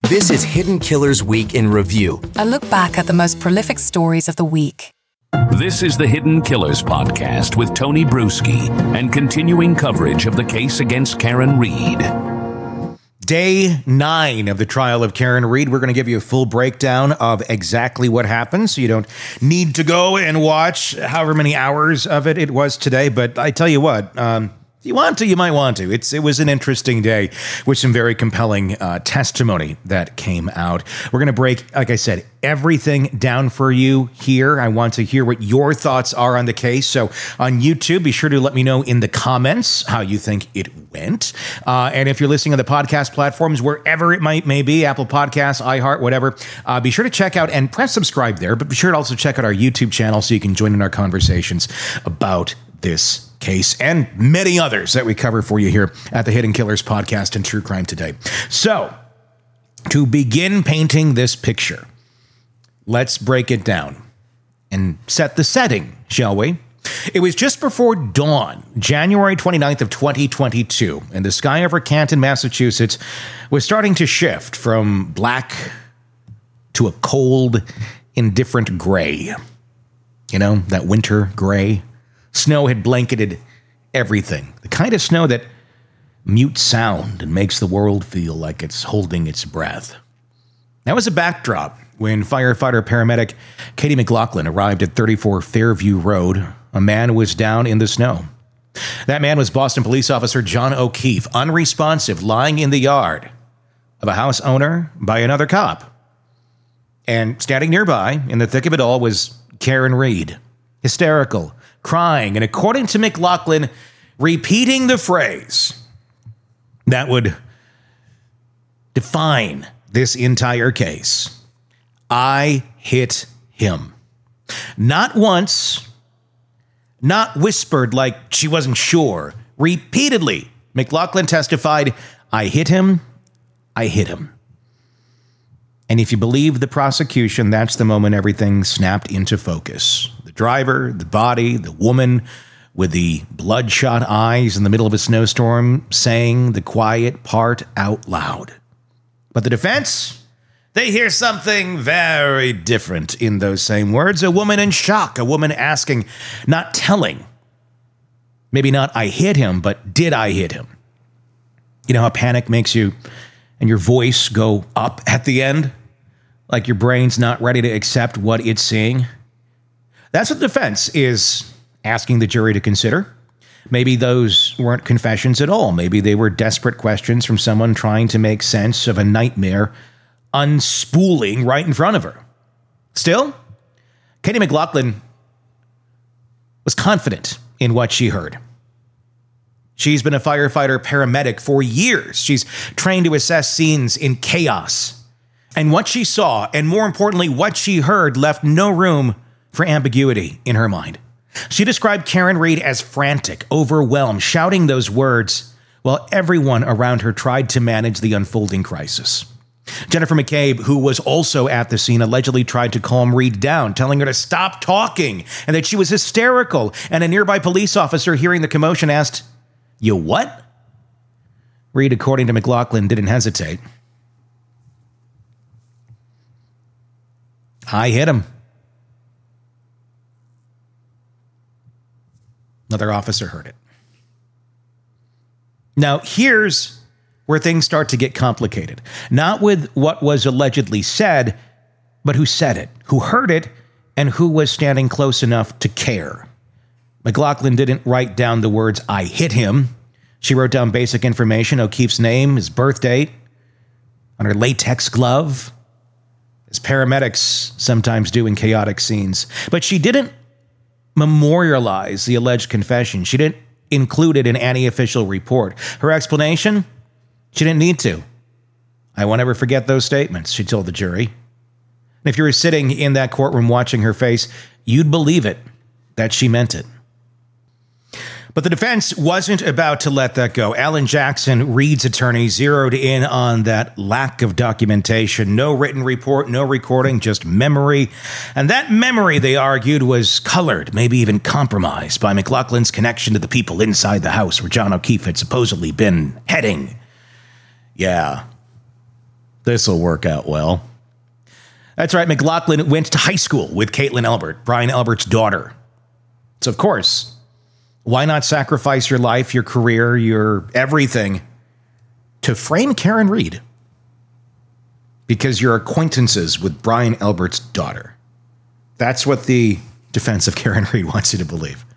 This is Hidden Killers Week in Review. A look back at the most prolific stories of the week. This is the Hidden Killers podcast with Tony Bruschi and continuing coverage of the case against Karen Read. Day 9 of the trial of Karen Read. We're going to give you a full breakdown of exactly what happened, so you don't need to go and watch however many hours of it was today. But I tell you what, if you want to, you might want to. It was an interesting day with some very compelling testimony that came out. We're going to break, like I said, everything down for you here. I want to hear what your thoughts are on the case. So on YouTube, be sure to let me know in the comments how you think it went. And if you're listening on the podcast platforms, wherever it may be, Apple Podcasts, iHeart, whatever, be sure to check out and press subscribe there. But be sure to also check out our YouTube channel so you can join in our conversations about this case and many others that we cover for you here at the Hidden Killers podcast and True Crime Today. So, to begin painting this picture, let's break it down and set the setting, shall we? It was just before dawn, January 29th of 2022, and the sky over Canton, Massachusetts was starting to shift from black to a cold, indifferent gray. You know, that winter gray. Snow had blanketed everything. The kind of snow that mutes sound and makes the world feel like it's holding its breath. That was a backdrop when firefighter-paramedic Katie McLaughlin arrived at 34 Fairview Road. A man was down in the snow. That man was Boston police officer John O'Keefe, unresponsive, lying in the yard of a house owner by another cop. And standing nearby, in the thick of it all, was Karen Read, hysterical, crying, and according to McLaughlin, repeating the phrase that would define this entire case. I hit him. Not once, not whispered like she wasn't sure. Repeatedly, McLaughlin testified, I hit him, I hit him. And if you believe the prosecution, that's the moment everything snapped into focus. The driver, the body, the woman with the bloodshot eyes in the middle of a snowstorm saying the quiet part out loud. But the defense, they hear something very different in those same words. A woman in shock, a woman asking, not telling. Maybe not I hit him, but did I hit him? You know how panic makes you and your voice go up at the end? Like your brain's not ready to accept what it's seeing? That's what the defense is asking the jury to consider. Maybe those weren't confessions at all. Maybe they were desperate questions from someone trying to make sense of a nightmare unspooling right in front of her. Still, Katie McLaughlin was confident in what she heard. She's been a firefighter paramedic for years. She's trained to assess scenes in chaos. And what she saw, and more importantly, what she heard, left no room for ambiguity in her mind. She described Karen Read as frantic, overwhelmed, shouting those words while everyone around her tried to manage the unfolding crisis. Jennifer McCabe, who was also at the scene, allegedly tried to calm Read down, telling her to stop talking and that she was hysterical. And a nearby police officer, hearing the commotion, asked, "You what?" Read, according to McLaughlin, didn't hesitate. I hit him. Another officer heard it. Now, here's where things start to get complicated. Not with what was allegedly said, but who said it, who heard it, and who was standing close enough to care. McLaughlin didn't write down the words, I hit him. She wrote down basic information, O'Keefe's name, his birth date, on her latex glove, as paramedics sometimes do in chaotic scenes. But she didn't memorialize the alleged confession. She didn't include it in any official report. Her explanation? She didn't need to. I won't ever forget those statements, she told the jury. And if you were sitting in that courtroom watching her face, you'd believe it, that she meant it. But the defense wasn't about to let that go. Alan Jackson, Read's attorney, zeroed in on that lack of documentation. No written report, no recording, just memory. And that memory, they argued, was colored, maybe even compromised by McLaughlin's connection to the people inside the house where John O'Keefe had supposedly been heading. Yeah. This'll work out well. That's right, McLaughlin went to high school with Caitlin Elbert, Brian Elbert's daughter. So, of course, why not sacrifice your life, your career, your everything to frame Karen Read? Because you're acquaintances with Brian Elbert's daughter. That's what the defense of Karen Read wants you to believe.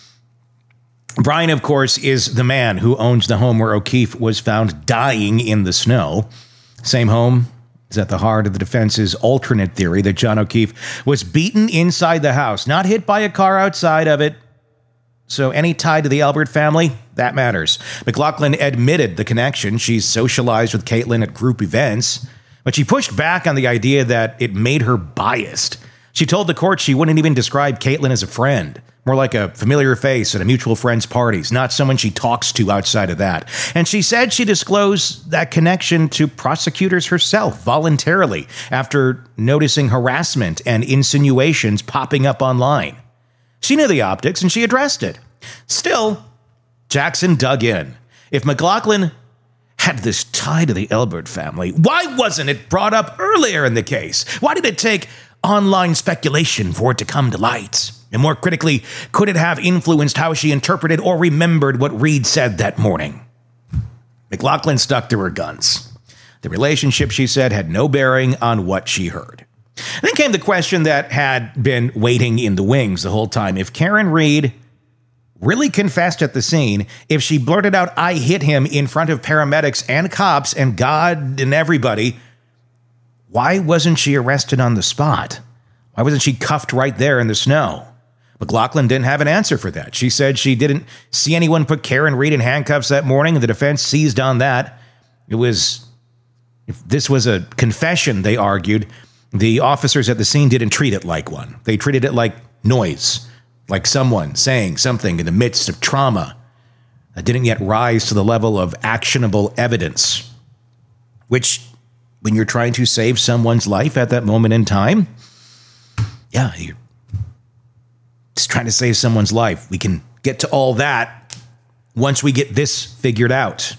Brian, of course, is the man who owns the home where O'Keefe was found dying in the snow. Same home is at the heart of the defense's alternate theory that John O'Keefe was beaten inside the house, not hit by a car outside of it. So any tie to the Elbert family, that matters. McLaughlin admitted the connection. She's socialized with Caitlin at group events, but she pushed back on the idea that it made her biased. She told the court she wouldn't even describe Caitlin as a friend, more like a familiar face at a mutual friend's parties, not someone she talks to outside of that. And she said she disclosed that connection to prosecutors herself voluntarily after noticing harassment and insinuations popping up online. She knew the optics and she addressed it. Still, Jackson dug in. If McLaughlin had this tie to the Elbert family, why wasn't it brought up earlier in the case? Why did it take online speculation for it to come to light? And more critically, could it have influenced how she interpreted or remembered what Read said that morning? McLaughlin stuck to her guns. The relationship, she said, had no bearing on what she heard. Then came the question that had been waiting in the wings the whole time. If Karen Read really confessed at the scene, if she blurted out, "I hit him," in front of paramedics and cops and God and everybody, why wasn't she arrested on the spot? Why wasn't she cuffed right there in the snow? McLaughlin didn't have an answer for that. She said she didn't see anyone put Karen Read in handcuffs that morning, and the defense seized on that. If this was a confession, they argued, the officers at the scene didn't treat it like one. They treated it like noise, like someone saying something in the midst of trauma that didn't yet rise to the level of actionable evidence, which, when you're trying to save someone's life at that moment in time, yeah, you're just trying to save someone's life. We can get to all that once we get this figured out.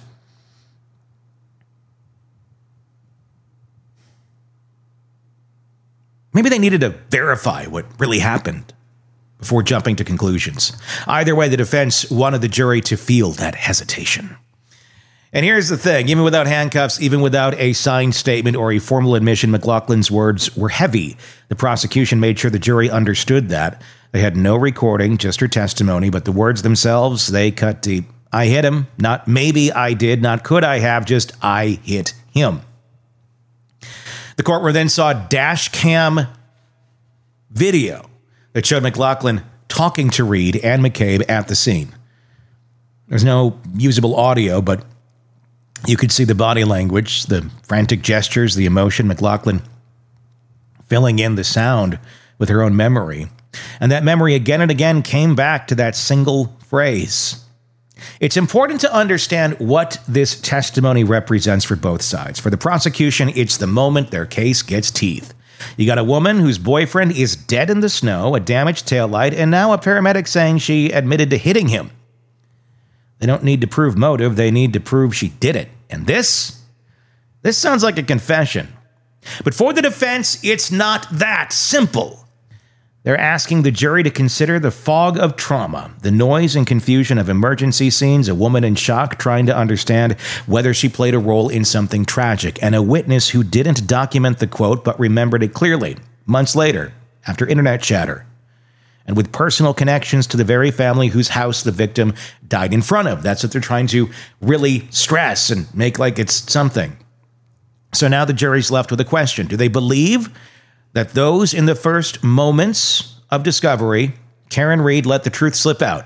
Maybe they needed to verify what really happened before jumping to conclusions. Either way, the defense wanted the jury to feel that hesitation. And here's the thing, even without handcuffs, even without a signed statement or a formal admission, McLaughlin's words were heavy. The prosecution made sure the jury understood that. They had no recording, just her testimony, but the words themselves, they cut deep. I hit him, not maybe I did, not could I have, just I hit him. The courtroom then saw dash cam video that showed McLaughlin talking to Read and McCabe at the scene. There's no usable audio, but you could see the body language, the frantic gestures, the emotion, McLaughlin filling in the sound with her own memory. And that memory again and again came back to that single phrase. It's important to understand what this testimony represents for both sides. For the prosecution, it's the moment their case gets teeth. You got a woman whose boyfriend is dead in the snow, a damaged taillight, and now a paramedic saying she admitted to hitting him. They don't need to prove motive, they need to prove she did it. And this sounds like a confession. But for the defense, it's not that simple. They're asking the jury to consider the fog of trauma, the noise and confusion of emergency scenes, a woman in shock trying to understand whether she played a role in something tragic, and a witness who didn't document the quote but remembered it clearly, months later, after internet chatter, and with personal connections to the very family whose house the victim died in front of. That's what they're trying to really stress and make like it's something. So now the jury's left with a question. Do they believe that those in the first moments of discovery, Karen Read let the truth slip out?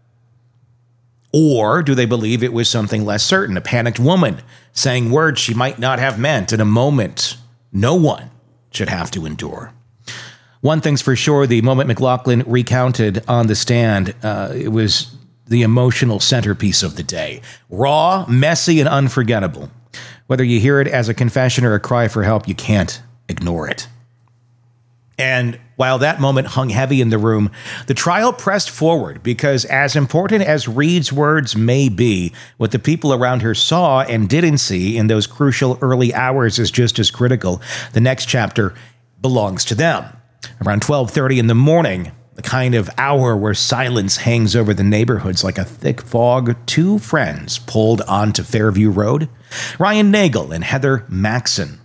Or do they believe it was something less certain, a panicked woman saying words she might not have meant in a moment no one should have to endure? One thing's for sure, the moment McLaughlin recounted on the stand, it was the emotional centerpiece of the day. Raw, messy, and unforgettable. Whether you hear it as a confession or a cry for help, you can't ignore it. And while that moment hung heavy in the room, the trial pressed forward because, as important as Reed's words may be, what the people around her saw and didn't see in those crucial early hours is just as critical. The next chapter belongs to them. Around 12:30 in the morning, the kind of hour where silence hangs over the neighborhoods like a thick fog, two friends pulled onto Fairview Road. Ryan Nagel and Heather Maxson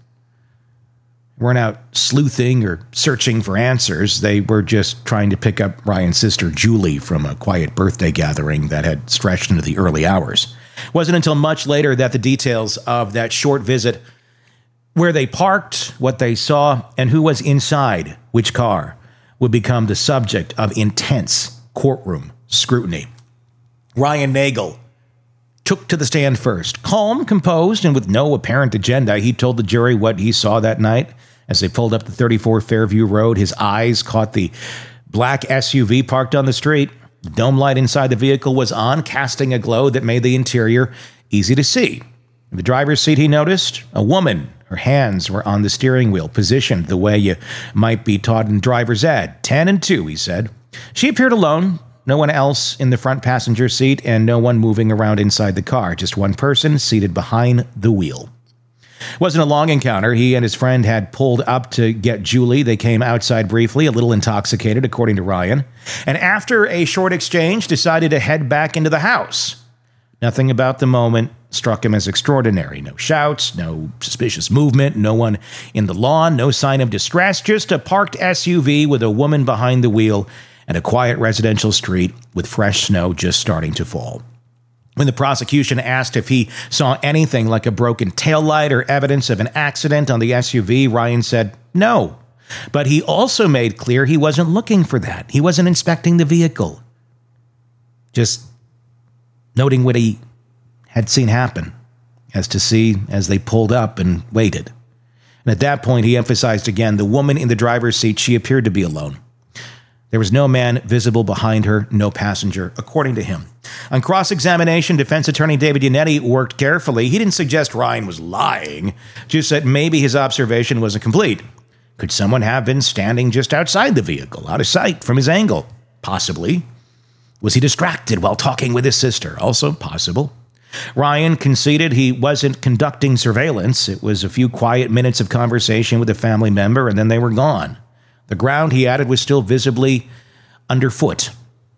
weren't out sleuthing or searching for answers. They were just trying to pick up Ryan's sister, Julie, from a quiet birthday gathering that had stretched into the early hours. It wasn't until much later that the details of that short visit, where they parked, what they saw, and who was inside which car, would become the subject of intense courtroom scrutiny. Ryan Nagel took to the stand first. Calm, composed, and with no apparent agenda, he told the jury what he saw that night. As they pulled up to 34 Fairview Road, his eyes caught the black SUV parked on the street. The dome light inside the vehicle was on, casting a glow that made the interior easy to see. In the driver's seat, he noticed a woman. Her hands were on the steering wheel, positioned the way you might be taught in driver's ed. 10 and 2, he said. She appeared alone. No one else in the front passenger seat and no one moving around inside the car. Just one person seated behind the wheel. It wasn't a long encounter. He and his friend had pulled up to get Julie. They came outside briefly, a little intoxicated, according to Ryan, and after a short exchange, decided to head back into the house. Nothing about the moment struck him as extraordinary. No shouts, no suspicious movement, no one in the lawn, no sign of distress, just a parked SUV with a woman behind the wheel and a quiet residential street with fresh snow just starting to fall. When the prosecution asked if he saw anything like a broken taillight or evidence of an accident on the SUV, Ryan said no. But he also made clear he wasn't looking for that. He wasn't inspecting the vehicle. Just noting what he had seen happen, as they pulled up and waited. And at that point, he emphasized again, the woman in the driver's seat, she appeared to be alone. There was no man visible behind her, no passenger, according to him. On cross-examination, defense attorney David Yannetti worked carefully. He didn't suggest Ryan was lying, just that maybe his observation wasn't complete. Could someone have been standing just outside the vehicle, out of sight from his angle? Possibly. Was he distracted while talking with his sister? Also possible. Ryan conceded he wasn't conducting surveillance. It was a few quiet minutes of conversation with a family member, and then they were gone. The ground, he added, was still visibly underfoot.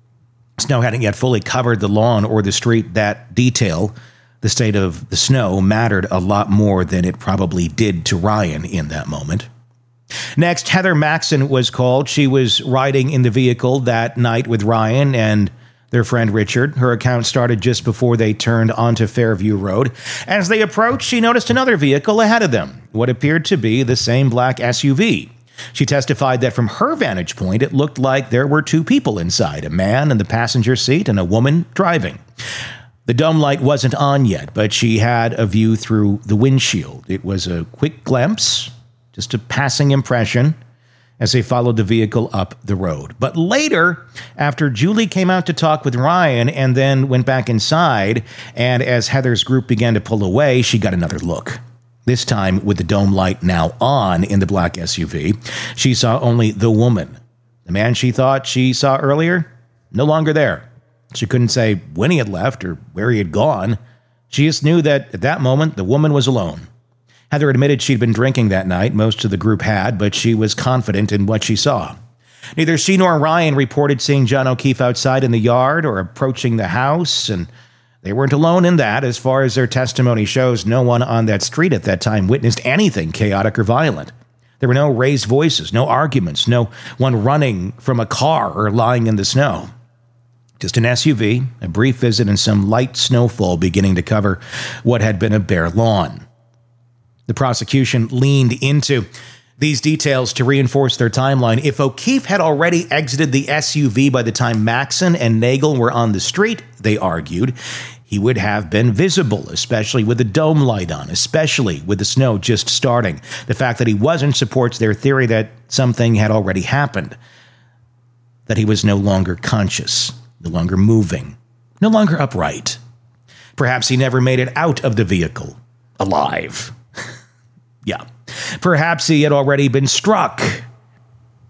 Snow hadn't yet fully covered the lawn or the street. That detail, the state of the snow, mattered a lot more than it probably did to Ryan in that moment. Next, Heather Maxson was called. She was riding in the vehicle that night with Ryan and their friend Richard. Her account started just before they turned onto Fairview Road. As they approached, she noticed another vehicle ahead of them, what appeared to be the same black SUV. She testified that from her vantage point, it looked like there were two people inside, a man in the passenger seat and a woman driving. The dome light wasn't on yet, but she had a view through the windshield. It was a quick glimpse, just a passing impression, as they followed the vehicle up the road. But later, after Julie came out to talk with Ryan and then went back inside, and as Heather's group began to pull away, she got another look. This time, with the dome light now on in the black SUV, she saw only the woman. The man she thought she saw earlier, no longer there. She couldn't say when he had left or where he had gone. She just knew that at that moment, the woman was alone. Heather admitted she'd been drinking that night. Most of the group had, but she was confident in what she saw. Neither she nor Ryan reported seeing John O'Keefe outside in the yard or approaching the house, and they weren't alone in that. As far as their testimony shows, no one on that street at that time witnessed anything chaotic or violent. There were no raised voices, no arguments, no one running from a car or lying in the snow. Just an SUV, a brief visit, and some light snowfall beginning to cover what had been a bare lawn. The prosecution leaned into these details to reinforce their timeline. If O'Keefe had already exited the SUV by the time Maxson and Nagel were on the street, they argued, he would have been visible, especially with the dome light on, especially with the snow just starting. The fact that he wasn't supports their theory that something had already happened, that he was no longer conscious, no longer moving, no longer upright. Perhaps he never made it out of the vehicle alive. Yeah. Perhaps he had already been struck.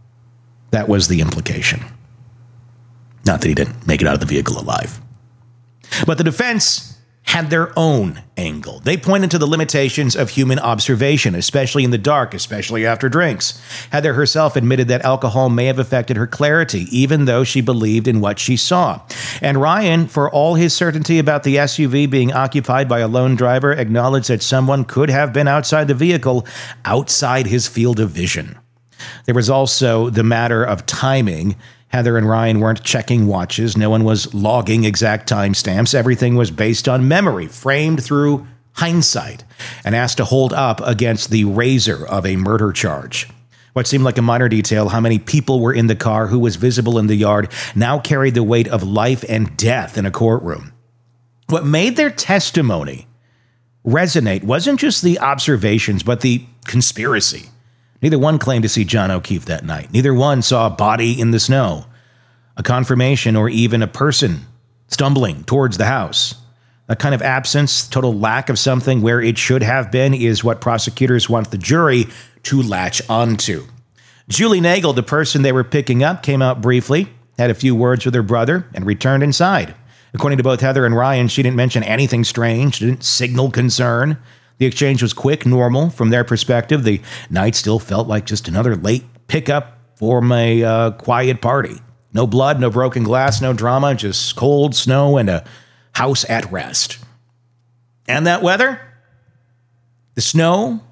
That was the implication. Not that he didn't make it out of the vehicle alive. But the defense had their own angle. They pointed to the limitations of human observation, especially in the dark, especially after drinks. Heather herself admitted that alcohol may have affected her clarity, even though she believed in what she saw. And Ryan, for all his certainty about the SUV being occupied by a lone driver, acknowledged that someone could have been outside the vehicle, outside his field of vision. There was also the matter of timing. Heather and Ryan weren't checking watches. No one was logging exact timestamps. Everything was based on memory, framed through hindsight, and asked to hold up against the razor of a murder charge. What seemed like a minor detail, how many people were in the car, who was visible in the yard, now carried the weight of life and death in a courtroom. What made their testimony resonate wasn't just the observations, but the conspiracy. Neither one claimed to see John O'Keefe that night. Neither one saw a body in the snow, a confirmation, or even a person stumbling towards the house. A kind of absence, total lack of something where it should have been, is what prosecutors want the jury to latch onto. Julie Nagel, the person they were picking up, came out briefly, had a few words with her brother, and returned inside. According to both Heather and Ryan, she didn't mention anything strange, didn't signal concern. The exchange was quick, normal. From their perspective, the night still felt like just another late pickup from a quiet party. No blood, no broken glass, no drama, just cold snow and a house at rest. And that weather? The snow,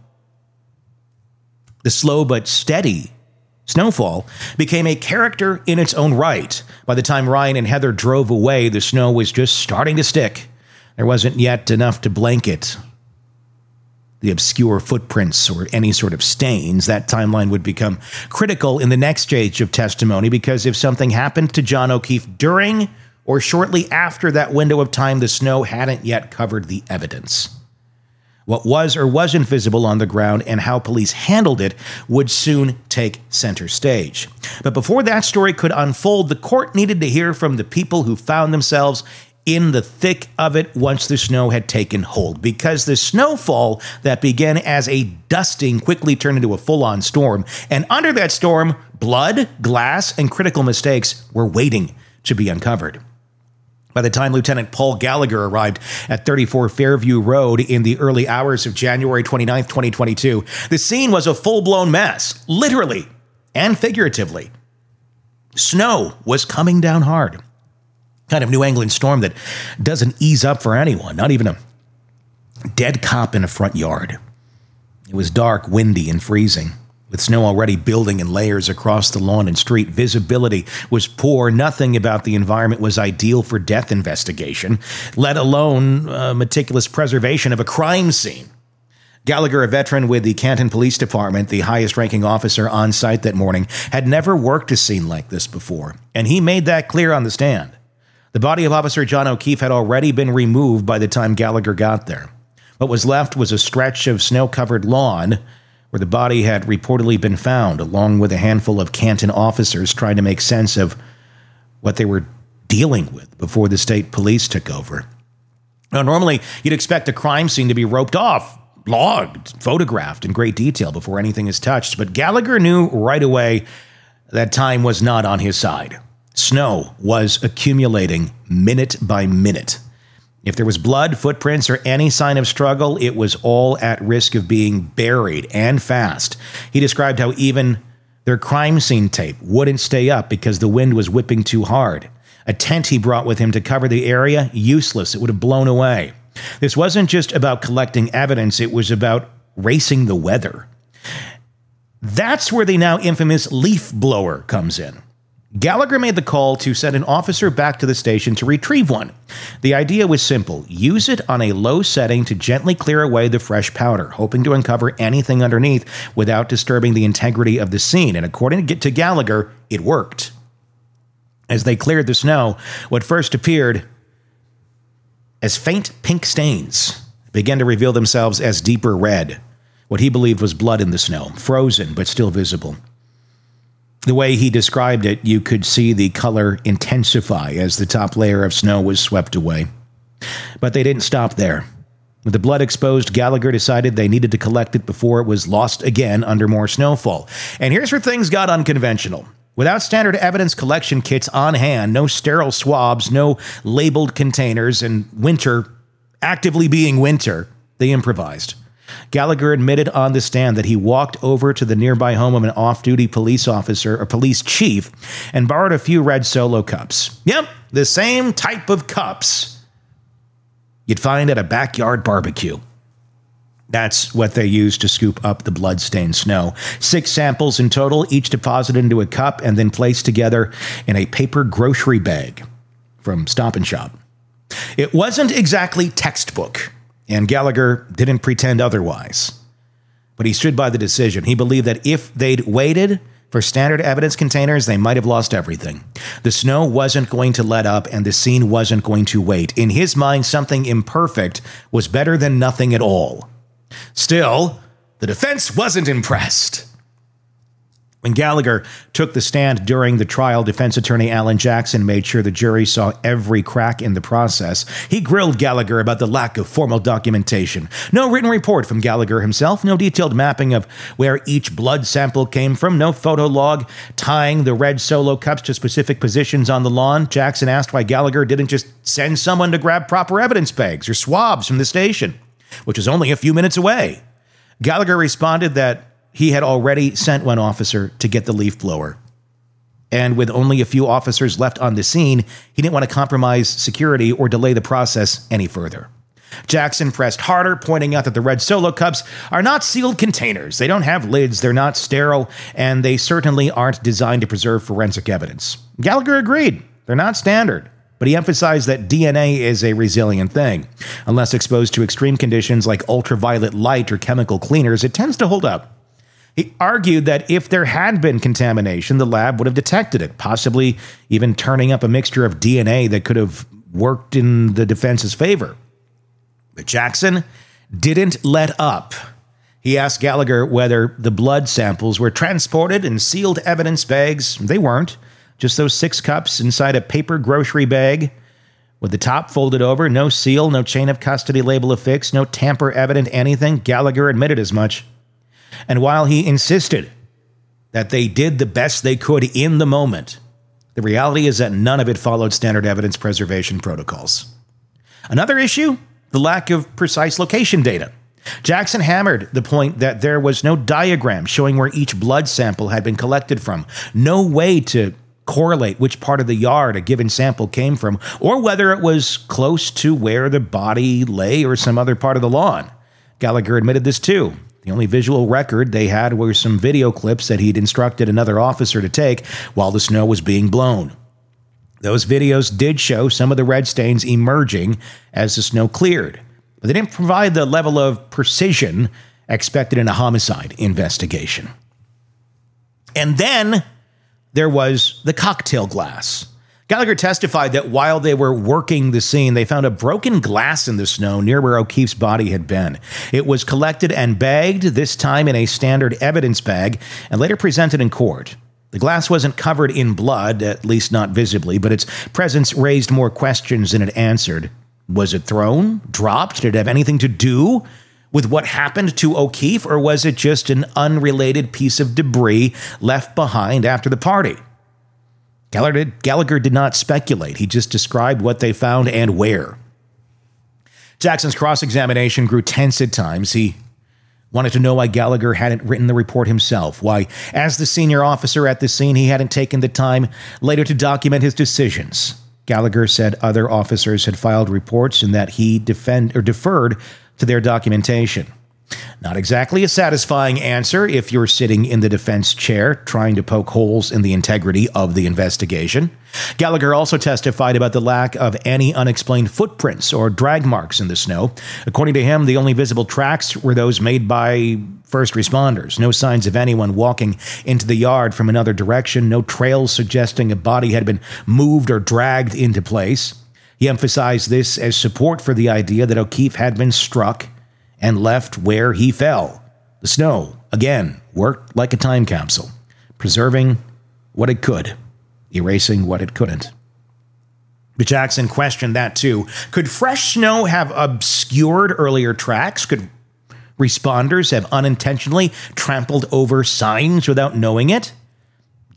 the slow but steady snowfall, became a character in its own right. By the time Ryan and Heather drove away, the snow was just starting to stick. There wasn't yet enough to blanket the obscure footprints or any sort of stains. That timeline would become critical in the next stage of testimony, because if something happened to John O'Keefe during or shortly after that window of time, the snow hadn't yet covered the evidence. What was or wasn't visible on the ground and how police handled it would soon take center stage. But before that story could unfold, the court needed to hear from the people who found themselves in the thick of it once the snow had taken hold, because the snowfall that began as a dusting quickly turned into a full-on storm, and under that storm, blood, glass, and critical mistakes were waiting to be uncovered. By the time Lieutenant Paul Gallagher arrived at 34 Fairview Road in the early hours of January 29, 2022, the scene was a full-blown mess, literally and figuratively. Snow was coming down hard. Kind of New England storm that doesn't ease up for anyone, not even a dead cop in a front yard. It was dark, windy, and freezing, with snow already building in layers across the lawn and street. Visibility was poor. Nothing about the environment was ideal for death investigation, let alone meticulous preservation of a crime scene. Gallagher, a veteran with the Canton Police Department, the highest-ranking officer on site that morning, had never worked a scene like this before, and he made that clear on the stand. The body of Officer John O'Keefe had already been removed by the time Gallagher got there. What was left was a stretch of snow-covered lawn where the body had reportedly been found, along with a handful of Canton officers trying to make sense of what they were dealing with before the state police took over. Now, normally, you'd expect a crime scene to be roped off, logged, photographed in great detail before anything is touched, but Gallagher knew right away that time was not on his side. Snow was accumulating minute by minute. If there was blood, footprints, or any sign of struggle, it was all at risk of being buried, and fast. He described how even their crime scene tape wouldn't stay up because the wind was whipping too hard. A tent he brought with him to cover the area, useless. It would have blown away. This wasn't just about collecting evidence. It was about racing the weather. That's where the now infamous leaf blower comes in. Gallagher made the call to send an officer back to the station to retrieve one. The idea was simple. Use it on a low setting to gently clear away the fresh powder, hoping to uncover anything underneath without disturbing the integrity of the scene. And according to Gallagher, it worked. As they cleared the snow, what first appeared as faint pink stains began to reveal themselves as deeper red. What he believed was blood in the snow, frozen but still visible. The way he described it, you could see the color intensify as the top layer of snow was swept away. But they didn't stop there. With the blood exposed, Gallagher decided they needed to collect it before it was lost again under more snowfall. And here's where things got unconventional. Without standard evidence collection kits on hand, no sterile swabs, no labeled containers, and winter actively being winter, they improvised. Gallagher admitted on the stand that he walked over to the nearby home of an off-duty police officer or police chief and borrowed a few red Solo cups. Yep, the same type of cups you'd find at a backyard barbecue. That's what they used to scoop up the blood-stained snow. 6 samples in total, each deposited into a cup and then placed together in a paper grocery bag from Stop & Shop. It wasn't exactly textbook, and Gallagher didn't pretend otherwise. But he stood by the decision. He believed that if they'd waited for standard evidence containers, they might have lost everything. The snow wasn't going to let up, and the scene wasn't going to wait. In his mind, something imperfect was better than nothing at all. Still, the defense wasn't impressed. When Gallagher took the stand during the trial, defense attorney Alan Jackson made sure the jury saw every crack in the process. He grilled Gallagher about the lack of formal documentation. No written report from Gallagher himself, no detailed mapping of where each blood sample came from, no photo log tying the red Solo cups to specific positions on the lawn. Jackson asked why Gallagher didn't just send someone to grab proper evidence bags or swabs from the station, which was only a few minutes away. Gallagher responded that he had already sent one officer to get the leaf blower. And with only a few officers left on the scene, he didn't want to compromise security or delay the process any further. Jackson pressed harder, pointing out that the red Solo cups are not sealed containers. They don't have lids, they're not sterile, and they certainly aren't designed to preserve forensic evidence. Gallagher agreed. They're not standard. But he emphasized that DNA is a resilient thing. Unless exposed to extreme conditions like ultraviolet light or chemical cleaners, it tends to hold up. He argued that if there had been contamination, the lab would have detected it, possibly even turning up a mixture of DNA that could have worked in the defense's favor. But Jackson didn't let up. He asked Gallagher whether the blood samples were transported in sealed evidence bags. They weren't. Just those 6 cups inside a paper grocery bag with the top folded over, no seal, no chain of custody label affixed, no tamper-evident anything. Gallagher admitted as much. And while he insisted that they did the best they could in the moment, the reality is that none of it followed standard evidence preservation protocols. Another issue, the lack of precise location data. Jackson hammered the point that there was no diagram showing where each blood sample had been collected from, no way to correlate which part of the yard a given sample came from, or whether it was close to where the body lay or some other part of the lawn. Gallagher admitted this too. The only visual record they had were some video clips that he'd instructed another officer to take while the snow was being blown. Those videos did show some of the red stains emerging as the snow cleared, but they didn't provide the level of precision expected in a homicide investigation. And then there was the cocktail glass. Gallagher testified that while they were working the scene, they found a broken glass in the snow near where O'Keefe's body had been. It was collected and bagged, this time in a standard evidence bag, and later presented in court. The glass wasn't covered in blood, at least not visibly, but its presence raised more questions than it answered. Was it thrown? Dropped? Did it have anything to do with what happened to O'Keefe, or was it just an unrelated piece of debris left behind after the party? Gallagher did not speculate. He just described what they found and where. Jackson's cross-examination grew tense at times. He wanted to know why Gallagher hadn't written the report himself, why, as the senior officer at the scene, he hadn't taken the time later to document his decisions. Gallagher said other officers had filed reports and that he deferred to their documentation. Not exactly a satisfying answer if you're sitting in the defense chair trying to poke holes in the integrity of the investigation. Gallagher also testified about the lack of any unexplained footprints or drag marks in the snow. According to him, the only visible tracks were those made by first responders. No signs of anyone walking into the yard from another direction. No trails suggesting a body had been moved or dragged into place. He emphasized this as support for the idea that O'Keefe had been struck and left where he fell. The snow, again, worked like a time capsule, preserving what it could, erasing what it couldn't. But Jackson questioned that too. Could fresh snow have obscured earlier tracks? Could responders have unintentionally trampled over signs without knowing it?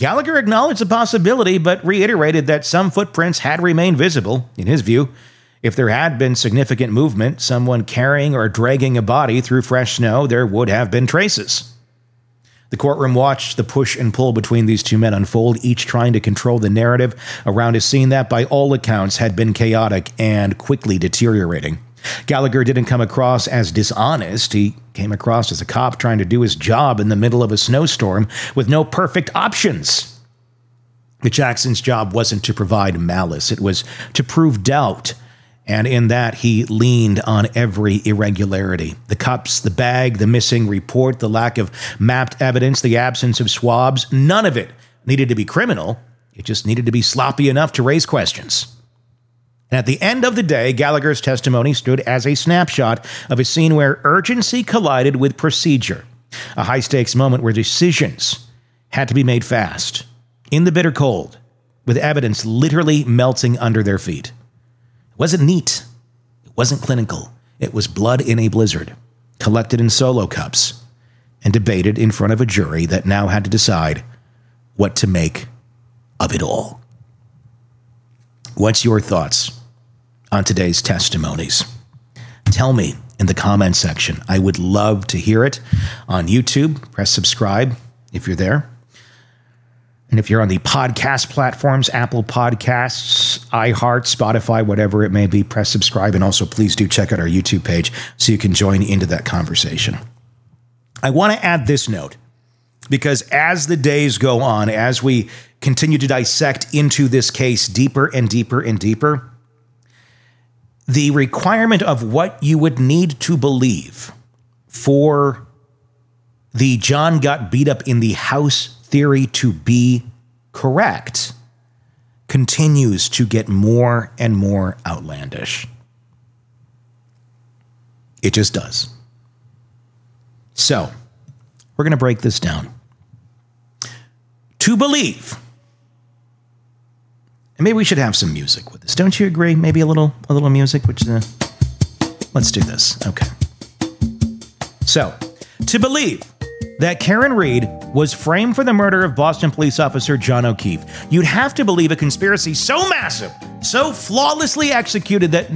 Gallagher acknowledged the possibility, but reiterated that some footprints had remained visible. In his view, if there had been significant movement, someone carrying or dragging a body through fresh snow, there would have been traces. The courtroom watched the push and pull between these two men unfold, each trying to control the narrative around a scene that, by all accounts, had been chaotic and quickly deteriorating. Gallagher didn't come across as dishonest. He came across as a cop trying to do his job in the middle of a snowstorm with no perfect options. But Jackson's job wasn't to provide malice. It was to prove doubt. And in that, he leaned on every irregularity. The cups, the bag, the missing report, the lack of mapped evidence, the absence of swabs, none of it needed to be criminal. It just needed to be sloppy enough to raise questions. And at the end of the day, Gallagher's testimony stood as a snapshot of a scene where urgency collided with procedure. A high-stakes moment where decisions had to be made fast, in the bitter cold, with evidence literally melting under their feet. It wasn't neat. It wasn't clinical. It was blood in a blizzard, collected in solo cups, and debated in front of a jury that now had to decide what to make of it all. What's your thoughts on today's testimonies? Tell me in the comment section. I would love to hear it on YouTube. Press subscribe if you're there. And if you're on the podcast platforms, Apple Podcasts, iHeart, Spotify, whatever it may be, press subscribe. And also, please do check out our YouTube page so you can join into that conversation. I want to add this note, because as the days go on, as we continue to dissect into this case deeper and deeper and deeper, the requirement of what you would need to believe for the John got beat up in the house theory to be correct continues to get more and more outlandish. It just does. So, we're going to break this down. To believe. And maybe we should have some music with this. Don't you agree? Maybe a little music, which let's do this. Okay. So, to believe that Karen Read was framed for the murder of Boston police officer John O'Keefe, you'd have to believe a conspiracy so massive, so flawlessly executed that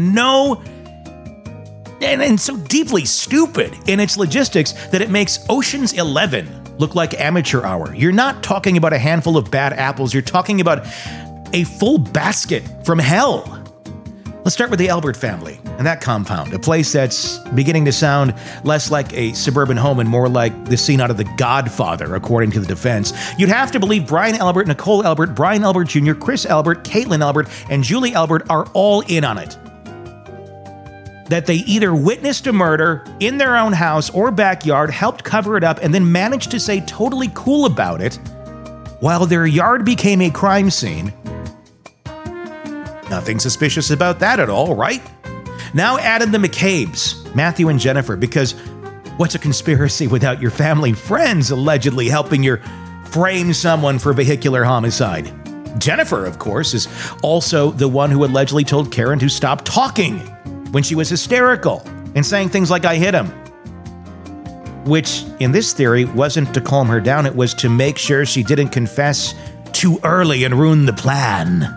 and so deeply stupid in its logistics that it makes Ocean's 11 look like amateur hour. You're not talking about a handful of bad apples. You're talking about a full basket from hell. Let's start with the Albert family and that compound, a place that's beginning to sound less like a suburban home and more like the scene out of The Godfather, according to the defense. You'd have to believe Brian Albert, Nicole Albert, Brian Albert Jr., Chris Albert, Caitlin Albert, and Julie Albert are all in on it. That they either witnessed a murder in their own house or backyard, helped cover it up, and then managed to stay totally cool about it while their yard became a crime scene. Nothing suspicious about that at all, right? Now add in the McCabe's, Matthew and Jennifer, because what's a conspiracy without your family friends allegedly helping you frame someone for vehicular homicide? Jennifer, of course, is also the one who allegedly told Karen to stop talking when she was hysterical and saying things like, "I hit him." Which, in this theory, wasn't to calm her down, it was to make sure she didn't confess too early and ruin the plan.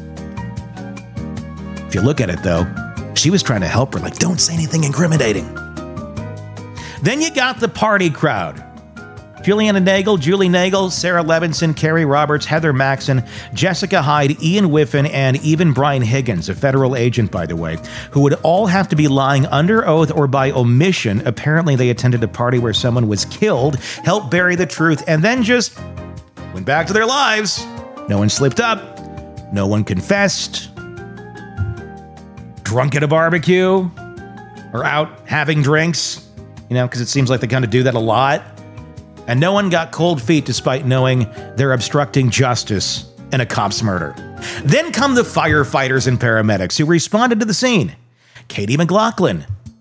If you look at it, though, she was trying to help her, like, don't say anything incriminating. Then you got the party crowd. Juliana Nagel, Julie Nagel, Sarah Levinson, Carrie Roberts, Heather Maxson, Jessica Hyde, Ian Whiffen, and even Brian Higgins, a federal agent, by the way, who would all have to be lying under oath or by omission. Apparently, they attended a party where someone was killed, helped bury the truth, and then just went back to their lives. No one slipped up. No one confessed. Drunk at a barbecue or out having drinks, because it seems like they kind of do that a lot. And no one got cold feet despite knowing they're obstructing justice in a cop's murder. Then come the firefighters and paramedics who responded to the scene. Katie McLaughlin,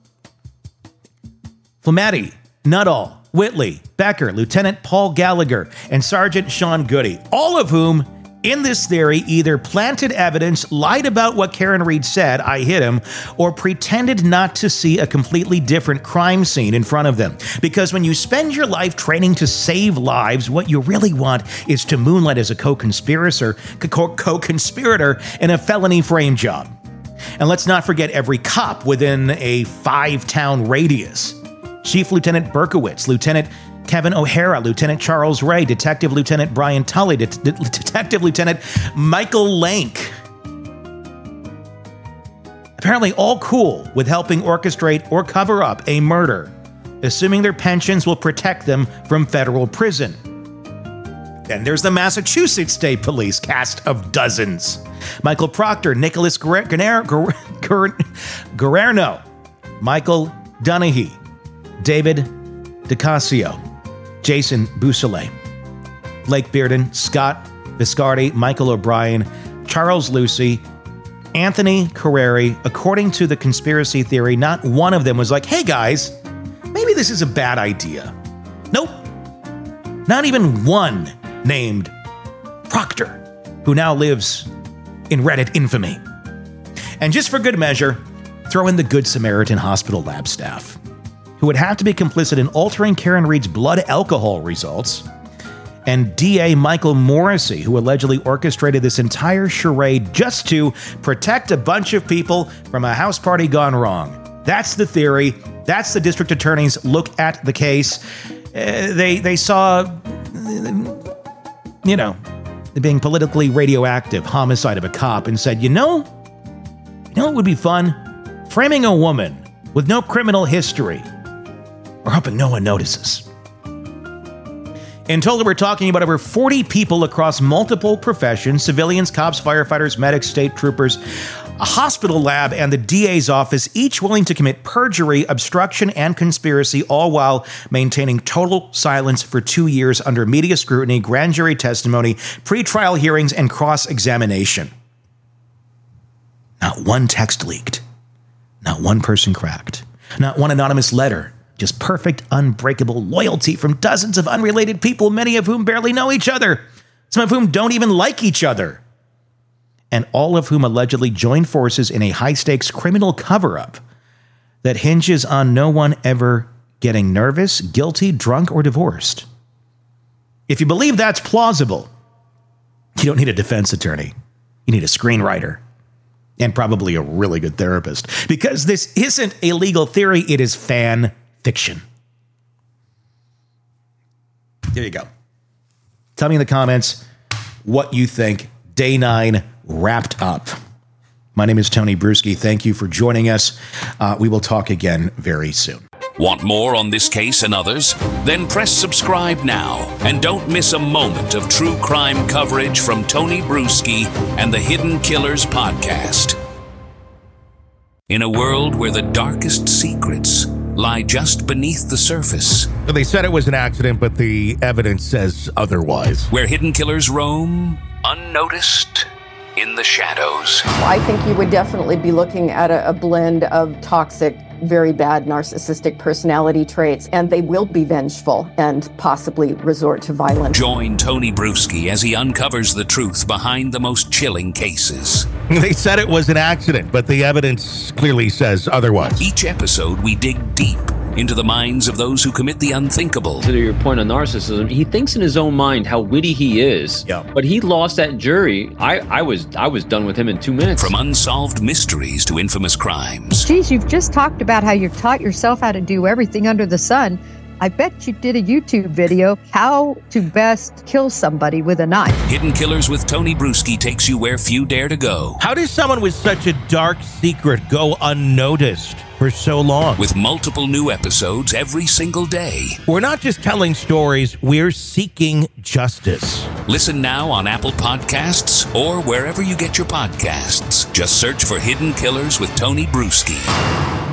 Flamati, Nuttall, Whitley, Becker, Lieutenant Paul Gallagher, and Sergeant Sean Goody, all of whom in this theory, either planted evidence, lied about what Karen Read said, I hit him, or pretended not to see a completely different crime scene in front of them. Because when you spend your life training to save lives, what you really want is to moonlight as a co-conspirator in a felony frame job. And let's not forget every cop within a 5-town radius. Chief Lieutenant Berkowitz, Lieutenant Kevin O'Hara, Lieutenant Charles Ray, Detective Lieutenant Brian Tully, Detective Lieutenant Michael Lank. Apparently all cool with helping orchestrate or cover up a murder, assuming their pensions will protect them from federal prison. Then there's the Massachusetts State Police cast of dozens. Michael Proctor, Nicholas Guerrero, Michael Donaghy, David DeCasio, Jason Bousselet, Blake Bearden, Scott Viscardi, Michael O'Brien, Charles Lucy, Anthony Carreri. According to the conspiracy theory, not one of them was like, hey guys, maybe this is a bad idea. Nope. Not even one named Proctor, who now lives in Reddit infamy. And just for good measure, throw in the Good Samaritan Hospital lab staff, who would have to be complicit in altering Karen Read's blood alcohol results, and DA Michael Morrissey, who allegedly orchestrated this entire charade just to protect a bunch of people from a house party gone wrong. That's the theory. That's the district attorney's look at the case. They saw, being politically radioactive homicide of a cop and said, you know what would be fun? Framing a woman with no criminal history. We're hoping no one notices. In total, we're talking about over 40 people across multiple professions: civilians, cops, firefighters, medics, state troopers, a hospital lab, and the DA's office, each willing to commit perjury, obstruction, and conspiracy, all while maintaining total silence for 2 years under media scrutiny, grand jury testimony, pretrial hearings, and cross-examination. Not one text leaked. Not one person cracked. Not one anonymous letter. Just perfect, unbreakable loyalty from dozens of unrelated people, many of whom barely know each other, some of whom don't even like each other, and all of whom allegedly joined forces in a high-stakes criminal cover-up that hinges on no one ever getting nervous, guilty, drunk, or divorced. If you believe that's plausible, you don't need a defense attorney. You need a screenwriter. And probably a really good therapist. Because this isn't a legal theory, it is fan fiction. There you go. Tell me in the comments what you think. Day 9 wrapped up. My name is Tony Bruschi. Thank you for joining us. We will talk again very soon. Want more on this case and others? Then press subscribe now and don't miss a moment of true crime coverage from Tony Bruschi and the Hidden Killers podcast. In a world where the darkest secrets lie just beneath the surface. They said it was an accident, but the evidence says otherwise. Where hidden killers roam, unnoticed, in the shadows. I think you would definitely be looking at a blend of toxic, very bad narcissistic personality traits, and they will be vengeful and possibly resort to violence. Join Tony Bruschi as he uncovers the truth behind the most chilling cases. They said it was an accident, but the evidence clearly says otherwise. Each episode, we dig deep into the minds of those who commit the unthinkable. To your point on narcissism, he thinks in his own mind how witty he is. Yeah. But he lost that jury. I was done with him in 2 minutes. From unsolved mysteries to infamous crimes. Geez, you've just talked about how you taught yourself how to do everything under the sun. I bet you did a YouTube video, how to best kill somebody with a knife. Hidden Killers with Tony Bruschi takes you where few dare to go. How does someone with such a dark secret go unnoticed for so long? With multiple new episodes every single day. We're not just telling stories, we're seeking justice. Listen now on Apple Podcasts or wherever you get your podcasts. Just search for Hidden Killers with Tony Bruschi.